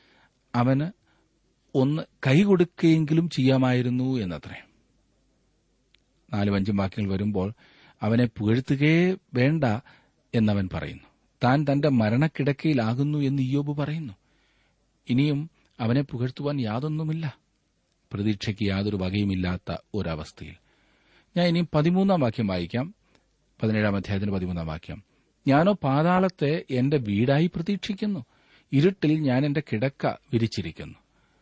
അവന് ഒന്ന് കൈകൊടുക്കുകയെങ്കിലും ചെയ്യാമായിരുന്നു എന്നത്രേ. നാലും അഞ്ചും വാക്യങ്ങൾ വരുമ്പോൾ അവനെ പുകഴ്ത്തുകയേ വേണ്ട എന്നവൻ പറയുന്നു. താൻ തന്റെ മരണക്കിടക്കയിലാകുന്നു എന്ന് ഇയ്യോബ് പറയുന്നു. ഇനിയും അവനെ പുകഴ്ത്തുവാൻ യാതൊന്നുമില്ല. പ്രതീക്ഷയ്ക്ക് യാതൊരു വകയുമില്ലാത്ത ഒരവസ്ഥയിൽ. ഞാൻ ഇനിയും പതിമൂന്നാം വാക്യം വായിക്കാം. പതിനേഴാം അധ്യായത്തിന് പതിമൂന്നാം വാക്യം. ഞാനോ പാതാളത്തെ എന്റെ വീടായി പ്രതീക്ഷിക്കുന്നു, ഇരുട്ടിൽ ഞാൻ എന്റെ കിടക്ക വിരിച്ചിരിക്കുന്നു.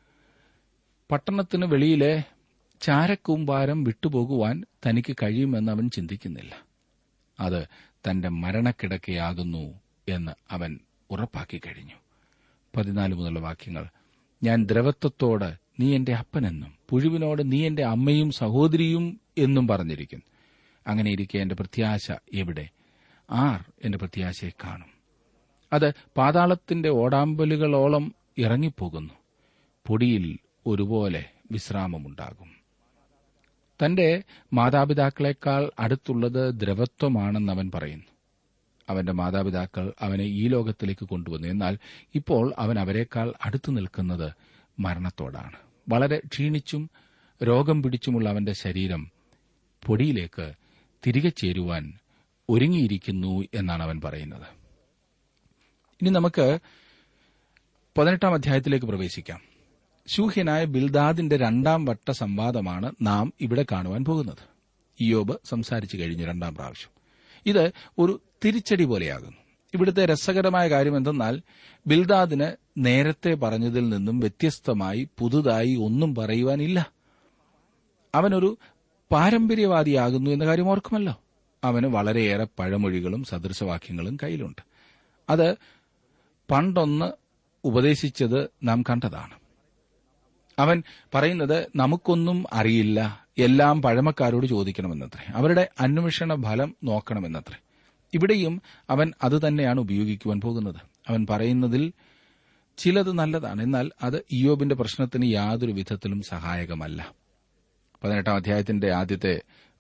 പട്ടണത്തിന് വെളിയിലെ ചാരക്കൂമ്പാരം വിട്ടുപോകുവാൻ തനിക്ക് കഴിയുമെന്ന് അവൻ ചിന്തിക്കുന്നില്ല. അത് തന്റെ മരണക്കിടക്കയാകുന്നു എന്ന് അവൻ ഉറപ്പാക്കി കഴിഞ്ഞു. പതിനാല് മുതലുള്ള വാക്യങ്ങൾ. ഞാൻ ദ്രവത്വത്തോട് നീ എന്റെ അപ്പനെന്നും പുഴുവിനോട് നീ എന്റെ അമ്മയും സഹോദരിയും എന്നും പറഞ്ഞിരിക്കുന്നു. അങ്ങനെയിരിക്കെ എന്റെ പ്രത്യാശ എവിടെ? ആർ എന്റെ പ്രത്യാശയെ കാണും? അത് പാതാളത്തിന്റെ ഓടാമ്പലുകളോളം ഇറങ്ങിപ്പോകുന്നു. പൊടിയിൽ ഒരുപോലെ വിശ്രാമമുണ്ടാകും. തന്റെ മാതാപിതാക്കളെക്കാൾ അടുത്തുള്ളത് ദ്രവത്വമാണെന്ന് അവൻ പറയുന്നു. അവന്റെ മാതാപിതാക്കൾ അവനെ ഈ ലോകത്തിലേക്ക് കൊണ്ടുവന്നു. എന്നാൽ ഇപ്പോൾ അവൻ അവരെക്കാൾ അടുത്തു നിൽക്കുന്നത് മരണത്തോടാണ്. വളരെ ക്ഷീണിച്ചും രോഗം പിടിച്ചുമുള്ള അവന്റെ ശരീരം പൊടിയിലേക്ക് തിരികെ ചേരുവാൻ ഒരുങ്ങിയിരിക്കുന്നു എന്നാണ് അവൻ പറയുന്നത്. ഇനി നമുക്ക് പതിനെട്ടാം അധ്യായത്തിലേക്ക് പ്രവേശിക്കാം. ശൂഹ്യനായ ബിൽദാദിന്റെ രണ്ടാം വട്ട സംവാദമാണ് നാം ഇവിടെ കാണുവാൻ പോകുന്നത്. ഇയ്യോബ് സംസാരിച്ചു കഴിഞ്ഞു രണ്ടാം പ്രാവശ്യം. ഇത് ഒരു തിരിച്ചടി പോലെയാകുന്നു. ഇവിടുത്തെ രസകരമായ കാര്യം എന്തെന്നാൽ, ബിൽദാദിന് നേരത്തെ പറഞ്ഞതിൽ നിന്നും വ്യത്യസ്തമായി പുതുതായി ഒന്നും പറയുവാനില്ല. അവനൊരു പാരമ്പര്യവാദിയാകുന്നു എന്ന കാര്യം ഓർക്കുമല്ലോ. അവന് വളരെയേറെ പഴമൊഴികളും സദൃശവാക്യങ്ങളും കയ്യിലുണ്ട്. അത് പണ്ടൊന്ന് ഉപദേശിച്ചത് നാം കണ്ടതാണ്. അവൻ പറയുന്നത്, നമുക്കൊന്നും അറിയില്ല, എല്ലാം പഴമക്കാരോട് ചോദിക്കണമെന്നത്രേ, അവരുടെ അന്വേഷണ ഫലം നോക്കണമെന്നത്രേ. ഇവിടെയും അവൻ അതുതന്നെയാണ് ഉപയോഗിക്കുവാൻ പോകുന്നത്. അവൻ പറയുന്നതിൽ ചിലത് നല്ലതാണ്, എന്നാൽ അത് ഇയ്യോബിന്റെ പ്രശ്നത്തിന് യാതൊരു വിധത്തിലും സഹായകമല്ല. പതിനെട്ടാം അധ്യായത്തിന്റെ ആദ്യത്തെ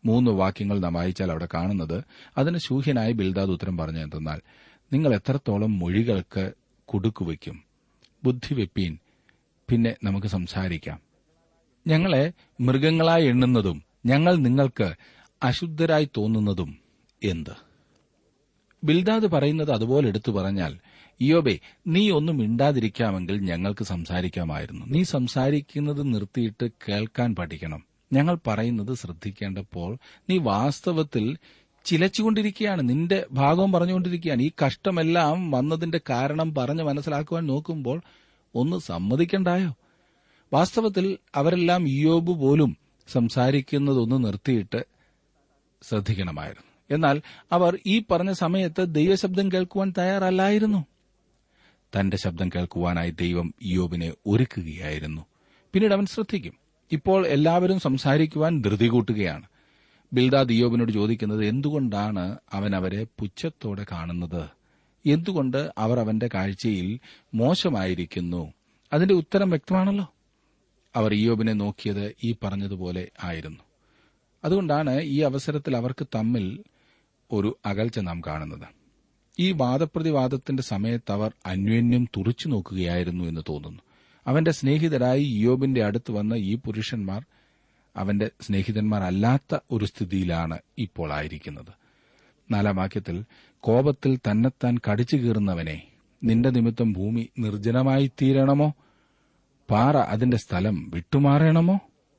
മൂന്ന് വാക്യങ്ങൾ നാം വായിച്ചാൽ അവിടെ കാണുന്നത്, അതിന് ശൂഹ്യനായ ബിൽദാദ് ഉത്തരം പറഞ്ഞു എന്തെന്നാൽ, നിങ്ങൾ എത്രത്തോളം മൊഴികൾക്ക് കുടുക്കുവയ്ക്കും? ബുദ്ധി വെപ്പീൻ, പിന്നെ നമുക്ക് സംസാരിക്കാം. ഞങ്ങളെ മൃഗങ്ങളായി എണ്ണുന്നതും ഞങ്ങൾ നിങ്ങൾക്ക് അശുദ്ധരായി തോന്നുന്നതും എന്ത്? ബിൽദാദ് പറയുന്നത് അതുപോലെ എടുത്തു പറഞ്ഞാൽ, ഇയ്യോബേ, നീ ഒന്നും മിണ്ടാതിരിക്കാമെങ്കിൽ ഞങ്ങൾക്ക് സംസാരിക്കാമായിരുന്നു. നീ സംസാരിക്കുന്നത് നിർത്തിയിട്ട് കേൾക്കാൻ പഠിക്കണം. ഞങ്ങൾ പറയുന്നത് ശ്രദ്ധിക്കേണ്ടപ്പോൾ നീ വാസ്തവത്തിൽ ചിലച്ചുകൊണ്ടിരിക്കുകയാണ്, നിന്റെ ഭാഗവും പറഞ്ഞുകൊണ്ടിരിക്കുകയാണ്. ഈ കഷ്ടമെല്ലാം വന്നതിന്റെ കാരണം പറഞ്ഞ് മനസ്സിലാക്കുവാൻ നോക്കുമ്പോൾ ഒന്ന് സമ്മതിക്കണ്ടായോ? വാസ്തവത്തിൽ അവരെല്ലാം ഇയ്യോബ് പോലും സംസാരിക്കുന്നതൊന്ന് നിർത്തിയിട്ട് ശ്രദ്ധിക്കണമായിരുന്നു. എന്നാൽ അവർ ഈ പറഞ്ഞ സമയത്ത് ദൈവശബ്ദം കേൾക്കുവാൻ തയ്യാറല്ലായിരുന്നു. തന്റെ ശബ്ദം കേൾക്കുവാനായി ദൈവം ഇയ്യോബിനെ ഒരുക്കുകയായിരുന്നു. പിന്നീട് അവൻ ശ്രദ്ധിക്കും. ഇപ്പോൾ എല്ലാവരും സംസാരിക്കുവാൻ ധൃതി കൂട്ടുകയാണ്. ബിൽദാദ് ഇയ്യോബിനോട് ചോദിക്കുന്നത്, എന്തുകൊണ്ടാണ് അവൻ അവരെ പുച്ഛത്തോടെ കാണുന്നത്? എന്തുകൊണ്ട് അവർ അവന്റെ കാഴ്ചയിൽ മോശമായിരിക്കുന്നു? അതിന്റെ ഉത്തരം വ്യക്തമാണല്ലോ. അവർ ഇയ്യോബിനെ നോക്കിയത് ഈ പറഞ്ഞതുപോലെ ആയിരുന്നു. അതുകൊണ്ടാണ് ഈ അവസരത്തിൽ അവർക്ക് തമ്മിൽ ഒരു അകൽച്ച നാം കാണുന്നത്. ഈ വാദപ്രതിവാദത്തിന്റെ സമയത്ത് അവർ അന്യോന്യം തുറച്ചു നോക്കുകയായിരുന്നു എന്ന് തോന്നുന്നു. അവന്റെ സ്നേഹിതരായി ഇയ്യോബിന്റെ അടുത്ത് വന്ന ഈ പുരുഷന്മാർ അവന്റെ സ്നേഹിതന്മാർ അല്ലാത്ത ഒരു സ്ഥിതിയിലാണ് ഇപ്പോൾ ആയിരിക്കുന്നത്. നാലാം വാക്യത്തിൽ, കോപത്തിൽ തന്നെത്താൻ കടിച്ചു കീറുന്നവനെ, നിന്റെ നിമിത്തം ഭൂമി നിർജ്ജനമായി തീരണമോ? പാറ അതിന്റെ സ്ഥലം വിട്ടുമാറണമോ?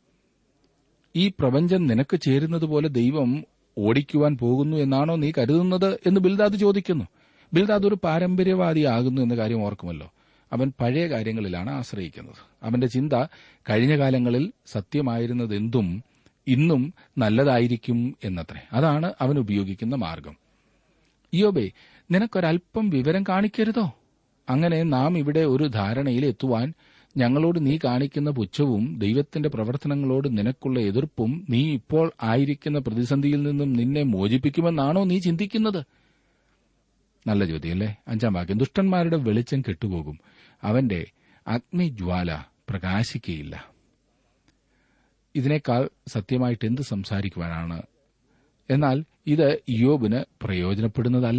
ഈ പ്രപഞ്ചം നിനക്ക് ചേരുന്നതുപോലെ ദൈവം ഓടിക്കുവാൻ പോകുന്നു എന്നാണോ നീ കരുതുന്നത് എന്ന് ബിൽദാദ് ചോദിക്കുന്നു. ബിൽദാദ് ഒരു പാരമ്പര്യവാദിയാകുന്നു എന്ന കാര്യം ഓർക്കുമല്ലോ. അവൻ പഴയ കാര്യങ്ങളിലാണ് ആശ്രയിക്കുന്നത്. അവന്റെ ചിന്ത കഴിഞ്ഞ കാലങ്ങളിൽ സത്യമായിരുന്നതെന്തും ഇന്നും നല്ലതായിരിക്കും എന്നത്രേ. അതാണ് അവൻ ഉപയോഗിക്കുന്ന മാർഗം. ഇയ്യോബേ, നിനക്കൊരൽപ്പം വിവരം കാണിക്കരുതോ? അങ്ങനെ നാം ഇവിടെ ഒരു ധാരണയിൽ എത്തുവാൻ ഞങ്ങളോട് നീ കാണിക്കുന്ന പുച്ഛവും ദൈവത്തിന്റെ പ്രവർത്തനങ്ങളോട് നിനക്കുള്ള എതിർപ്പും നീ ഇപ്പോൾ ആയിരിക്കുന്ന പ്രതിസന്ധിയിൽ നിന്നും നിന്നെ മോചിപ്പിക്കുമെന്നാണോ നീ ചിന്തിക്കുന്നത്? നല്ല ചോദ്യമല്ലേ? അഞ്ചാം വാക്യം, ദുഷ്ടന്മാരുടെ വെളിച്ചം കെട്ടുപോകും, അവന്റെ അഗ്നിജ്വാല പ്രകാശിക്കയില്ല. ഇതിനേക്കാൾ സത്യമായിട്ട് എന്ത് സംസാരിക്കുവാനാണ്? എന്നാൽ ഇത് ഇയ്യോബിന് പ്രയോജനപ്പെടുന്നതല്ല.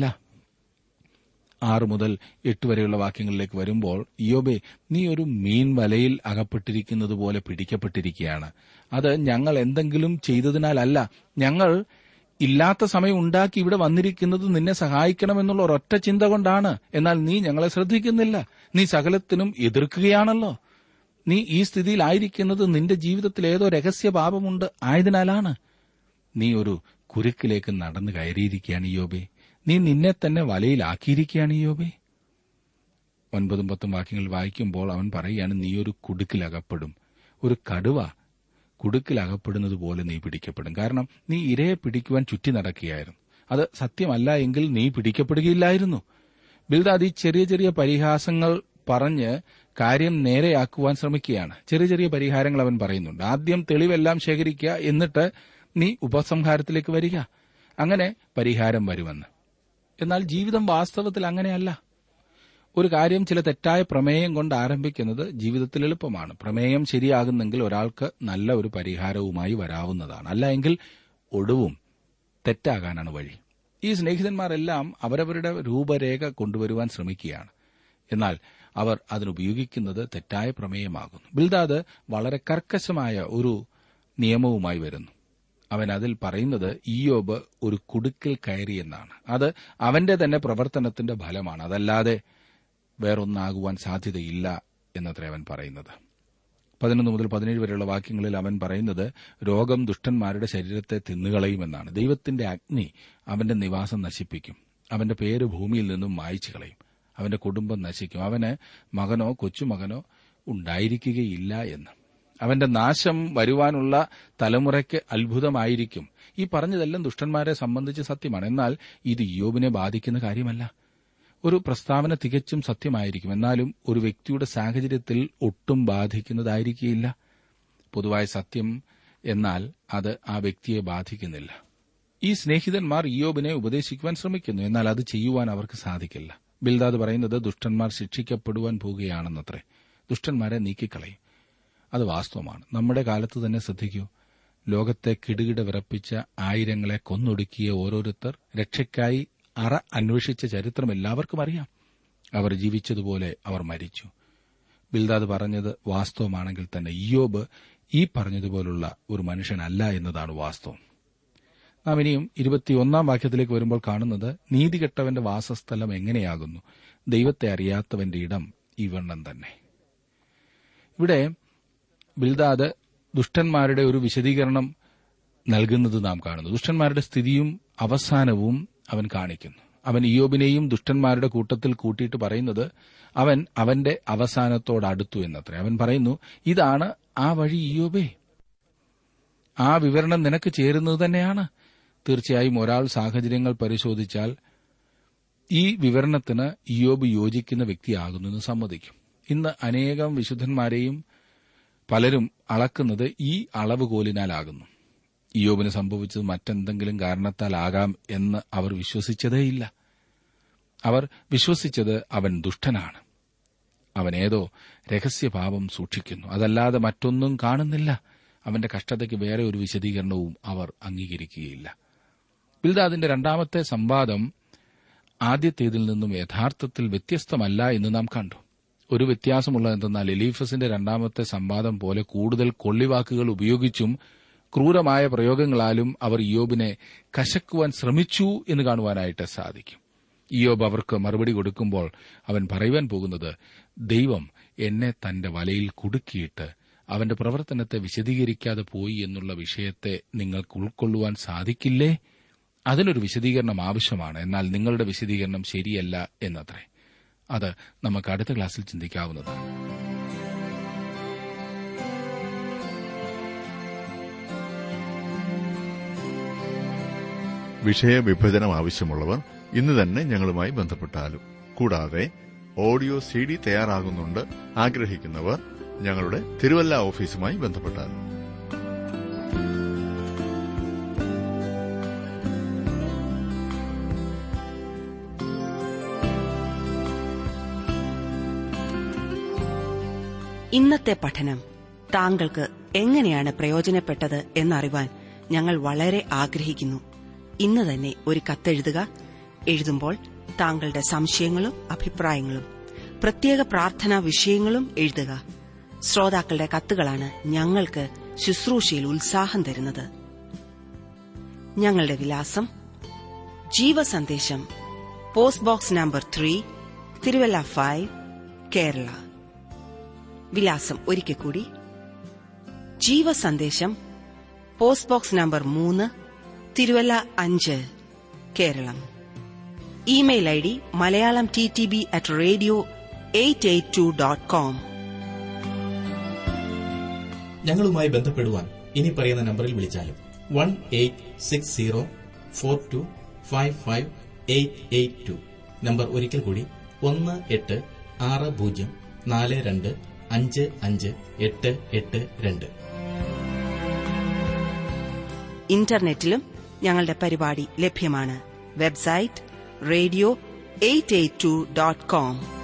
ആറ് മുതൽ എട്ട് വരെയുള്ള വാക്യങ്ങളിലേക്ക് വരുമ്പോൾ, ഇയ്യോബേ, നീ ഒരു മീൻ വലയിൽ അകപ്പെട്ടിരിക്കുന്നതുപോലെ പിടിക്കപ്പെട്ടിരിക്കുകയാണ്. അത് ഞങ്ങൾ എന്തെങ്കിലും ചെയ്തതിനാലല്ല, ഞങ്ങൾ ഇല്ലാത്ത സമയം ഉണ്ടാക്കി ഇവിടെ വന്നിരിക്കുന്നത് നിന്നെ സഹായിക്കണമെന്നുള്ള ഒരൊറ്റ ചിന്ത കൊണ്ടാണ്. എന്നാൽ നീ ഞങ്ങളെ ശ്രദ്ധിക്കുന്നില്ല. നീ സകലത്തിനും എതിർക്കുകയാണല്ലോ. നീ ഈ സ്ഥിതിയിലായിരിക്കുന്നത് നിന്റെ ജീവിതത്തിൽ ഏതോ രഹസ്യ പാപമുണ്ട് ആയതിനാലാണ്. നീ ഒരു കുരുക്കിലേക്ക് നടന്നു കയറിയിരിക്കുകയാണ് ഇയ്യോബേ. നീ നിന്നെ തന്നെ വലയിലാക്കിയിരിക്കുകയാണ് ഇയ്യോബേ. ഒൻപതും പത്തും വാക്യങ്ങൾ വായിക്കുമ്പോൾ അവൻ പറയുകയാണ്, നീ ഒരു കുടുക്കിലകപ്പെടും. ഒരു കടുവ കുടുക്കിലകപ്പെടുന്നതുപോലെ നീ പിടിക്കപ്പെടും. കാരണം നീ ഇരയെ പിടിക്കുവാൻ ചുറ്റി നടക്കുകയായിരുന്നു. അത് സത്യമല്ല എങ്കിൽ നീ പിടിക്കപ്പെടുകയില്ലായിരുന്നു. ബിൽദാദ് ഈ ചെറിയ ചെറിയ പരിഹാസങ്ങൾ പറഞ്ഞ് കാര്യം നേരെയാക്കുവാൻ ശ്രമിക്കുകയാണ്. ചെറിയ ചെറിയ പരിഹാരങ്ങൾ അവൻ പറയുന്നുണ്ട്. ആദ്യം തെളിവെല്ലാം ശേഖരിക്കുക, എന്നിട്ട് നീ ഉപസംഹാരത്തിലേക്ക് വരിക. അങ്ങനെ പരിഹാരം വരുമെന്ന്. എന്നാൽ ജീവിതം വാസ്തവത്തിൽ അങ്ങനെയല്ല. ഒരു കാര്യം ചില തെറ്റായ പ്രമേയം കൊണ്ട് ആരംഭിക്കുന്നത് ജീവിതത്തിൽ എളുപ്പമാണ്. പ്രമേയം ശരിയാകുന്നെങ്കിൽ ഒരാൾക്ക് നല്ല ഒരു പരിഹാരവുമായി വരാവുന്നതാണ്. അല്ല എങ്കിൽ ഒടുവും തെറ്റാകാനാണ് വഴി. ഈ സ്നേഹിതന്മാരെല്ലാം അവരവരുടെ രൂപരേഖ കൊണ്ടുവരുവാൻ ശ്രമിക്കുകയാണ്. എന്നാൽ അവർ അതിനുപയോഗിക്കുന്നത് തെറ്റായ പ്രമേയമാകുന്നു. ബിൽദാദ് വളരെ കർക്കശമായ ഒരു നിയമവുമായി വരുന്നു. അവൻ അതിൽ പറയുന്നത് ഇയ്യോബ് ഒരു കുടുക്കിൽ കയറിയെന്നാണ്. അത് അവന്റെ തന്നെ പ്രവർത്തനത്തിന്റെ ഫലമാണ്, അതല്ലാതെ വേറൊന്നാകുവാൻ സാധ്യതയില്ല എന്നത്രേ അവൻ പറയുന്നത്. പതിനൊന്ന് മുതൽ പതിനേഴ് വരെയുള്ള വാക്യങ്ങളിൽ അവൻ പറയുന്നത് രോഗം ദുഷ്ടന്മാരുടെ ശരീരത്തെ തിന്നുകളയുമെന്നാണ്. ദൈവത്തിന്റെ അഗ്നി അവന്റെ നിവാസം നശിപ്പിക്കും. അവന്റെ പേര് ഭൂമിയിൽ നിന്നും മായ്ച്ചു കളയും. അവന്റെ കുടുംബം നശിക്കും. അവന് മകനോ കൊച്ചുമകനോ ഉണ്ടായിരിക്കുകയില്ല എന്ന്. അവന്റെ നാശം വരുവാനുള്ള തലമുറയ്ക്ക് അത്ഭുതമായിരിക്കും. ഈ പറഞ്ഞതെല്ലാം ദുഷ്ടന്മാരെ സംബന്ധിച്ച് സത്യമാണ്. എന്നാൽ ഇത് ഇയ്യോബിനെ ബാധിക്കുന്ന കാര്യമല്ല. ഒരു പ്രസ്താവന തികച്ചും സത്യമായിരിക്കും, എന്നാലും ഒരു വ്യക്തിയുടെ സാഹചര്യത്തിൽ ഒട്ടും ബാധിക്കുന്നതായിരിക്കില്ല. പൊതുവായ സത്യം എന്നാൽ അത് ആ വ്യക്തിയെ ബാധിക്കുന്നില്ല. ഈ സ്നേഹിതന്മാർ ഇയ്യോബിനെ ഉപദേശിക്കുവാൻ ശ്രമിക്കുന്നു, എന്നാൽ അത് ചെയ്യുവാൻ അവർക്ക് സാധിക്കില്ല. ബിൽദാദ് പറയുന്നത് ദുഷ്ടന്മാർ ശിക്ഷിക്കപ്പെടുവാൻ പോവുകയാണെന്നത്രേ. ദുഷ്ടന്മാരെ നീക്കിക്കളയും. അത് വാസ്തവമാണ്. നമ്മുടെ കാലത്ത് തന്നെ ശ്രദ്ധിക്കൂ, ലോകത്തെ കിടുകിട വിറപ്പിച്ച ആയിരങ്ങളെ കൊന്നൊടുക്കിയ ഓരോരുത്തർ രക്ഷയ്ക്കായി അറ അന്വേഷിച്ച ചരിത്രം എല്ലാവർക്കും അറിയാം. അവർ ജീവിച്ചതുപോലെ അവർ മരിച്ചു. ബിൽദാദ് പറഞ്ഞത് വാസ്തവമാണെങ്കിൽ തന്നെ ഇയ്യോബ് ഈ പറഞ്ഞതുപോലുള്ള ഒരു മനുഷ്യനല്ല എന്നതാണ് വാസ്തവം. നാം ഇനിയും ഇരുപത്തിയൊന്നാം വാക്യത്തിലേക്ക് വരുമ്പോൾ കാണുന്നത്, നീതികെട്ടവന്റെ വാസസ്ഥലം എങ്ങനെയാകുന്നു, ദൈവത്തെ അറിയാത്തവന്റെ ഇടം ഇവണ്ണം തന്നെ. ഇവിടെ ബിൽദാദ് ദുഷ്ടന്മാരുടെ ഒരു വിശദീകരണം നൽകുന്നത് നാം കാണുന്നു. ദുഷ്ടന്മാരുടെ സ്ഥിതിയും അവസാനവും അവൻ കാണിക്കുന്നു. അവൻ ഇയ്യോബിനെയും ദുഷ്ടന്മാരുടെ കൂട്ടത്തിൽ കൂട്ടിയിട്ട് പറയുന്നത് അവൻ അവന്റെ അവസാനത്തോടടുത്തു എന്നത്രേ. അവൻ പറയുന്നു, ഇതാണ് ആ വഴി ഇയ്യോബേ. ആ വിവരണം നിനക്ക് ചേരുന്നത് തന്നെയാണ്. തീർച്ചയായും ഒരാൾ സാഹചര്യങ്ങൾ പരിശോധിച്ചാൽ ഈ വിവരണത്തിന് ഇയ്യോബ് യോജിക്കുന്ന വ്യക്തിയാകുന്നു എന്ന് സമ്മതിക്കും. ഇന്ന് അനേകം വിശുദ്ധന്മാരെയും പലരും അളക്കുന്നത് ഈ അളവുകോലിനാലാകുന്നു. ഇയ്യോബിന് സംഭവിച്ചത് മറ്റെന്തെങ്കിലും കാരണത്താലാകാം എന്ന് അവർ വിശ്വസിച്ചതേയില്ല. അവർ വിശ്വസിച്ചത് അവൻ ദുഷ്ടനാണ്, അവൻ ഏതോ രഹസ്യപാപം സൂക്ഷിക്കുന്നു, അതല്ലാതെ മറ്റൊന്നും കാണുന്നില്ല. അവന്റെ കഷ്ടതയ്ക്ക് വേറെ ഒരു വിശദീകരണവും അവർ അംഗീകരിക്കുകയില്ല. ബിൽദാദിന്റെ രണ്ടാമത്തെ സംവാദം ആദ്യത്തേതിൽ നിന്നും യഥാർത്ഥത്തിൽ വ്യത്യസ്തമല്ല എന്ന് നാം കണ്ടു. ഒരു വ്യത്യാസമുള്ളതെന്തെന്നാൽ എലീഫസിന്റെ രണ്ടാമത്തെ സംവാദം പോലെ കൂടുതൽ കൊള്ളിവാക്കുകൾ ഉപയോഗിച്ചും ക്രൂരമായ പ്രയോഗങ്ങളാലും അവർ ഇയ്യോബിനെ കശക്കുവാൻ ശ്രമിച്ചു എന്ന് കാണുവാനായിട്ട് സാധിക്കും. ഇയ്യോബ് അവർക്ക് മറുപടി കൊടുക്കുമ്പോൾ അവൻ പറയുവാൻ പോകുന്നത്, ദൈവം എന്നെ തന്റെ വലയിൽ കുടുക്കിയിട്ട് അവന്റെ പ്രവർത്തനത്തെ വിശദീകരിക്കാതെ പോയി എന്നുള്ള വിഷയത്തെ നിങ്ങൾക്ക് ഉൾക്കൊള്ളുവാൻ സാധിക്കില്ലേ? അതിനൊരു വിശദീകരണം ആവശ്യമാണ്, എന്നാൽ നിങ്ങളുടെ വിശദീകരണം ശരിയല്ല എന്നത്രേ. അത് നമുക്ക് അടുത്ത ക്ലാസ്സിൽ ചിന്തിക്കാവുന്നതാണ്. വിഷയവിഭജനം ആവശ്യമുള്ളവർ ഇന്ന് തന്നെ ഞങ്ങളുമായി ബന്ധപ്പെട്ടാലും, കൂടാതെ ഓഡിയോ സി ഡി തയ്യാറാകുന്നുണ്ട് ആഗ്രഹിക്കുന്നവർ ഞങ്ങളുടെ തിരുവല്ല ഓഫീസുമായി ബന്ധപ്പെട്ടാലും. ഇന്നത്തെ പഠനം താങ്കൾക്ക് എങ്ങനെയാണ് പ്രയോജനപ്പെട്ടത് എന്നറിവാൻ ഞങ്ങൾ വളരെ ആഗ്രഹിക്കുന്നു. ഇന്ന് തന്നെ ഒരു കത്തെഴുതുക. എഴുതുമ്പോൾ താങ്കളുടെ സംശയങ്ങളും അഭിപ്രായങ്ങളും പ്രത്യേക പ്രാർത്ഥനാ വിഷയങ്ങളും എഴുതുക. ശ്രോതാക്കളുടെ കത്തുകളാണ് ഞങ്ങൾക്ക് ശുശ്രൂഷയിൽ ഉത്സാഹം തരുന്നത്. ഞങ്ങളുടെ വിലാസം: ജീവസന്ദേശം, post box number three, Thiruvalla five, Kerala. വിലാസം ഒരിക്കൽ കൂടി: ജീവസന്ദേശം, പോസ്റ്റ് ബോക്സ് നമ്പർ മൂന്ന്, തിരുവല്ല അഞ്ച്, Keralam. Email I D Malayalam T T B at radio eight eight two dot com. ഞങ്ങളുമായി ബന്ധപ്പെടുവാൻ ഇനി പറയുന്ന നമ്പറിൽ വിളിച്ചാലും one eight six zero four two five five eight eight two. Number ഒരിക്കൽ കൂടി: ഒന്ന് എട്ട് ആറ് പൂജ്യം നാല് രണ്ട് അഞ്ച് അഞ്ച് എട്ട് എട്ട് രണ്ട്. ഇന്റർനെറ്റിലും ഞങ്ങളുടെ പരിപാടി ലഭ്യമാണ്. Website radio eight eight two dot com.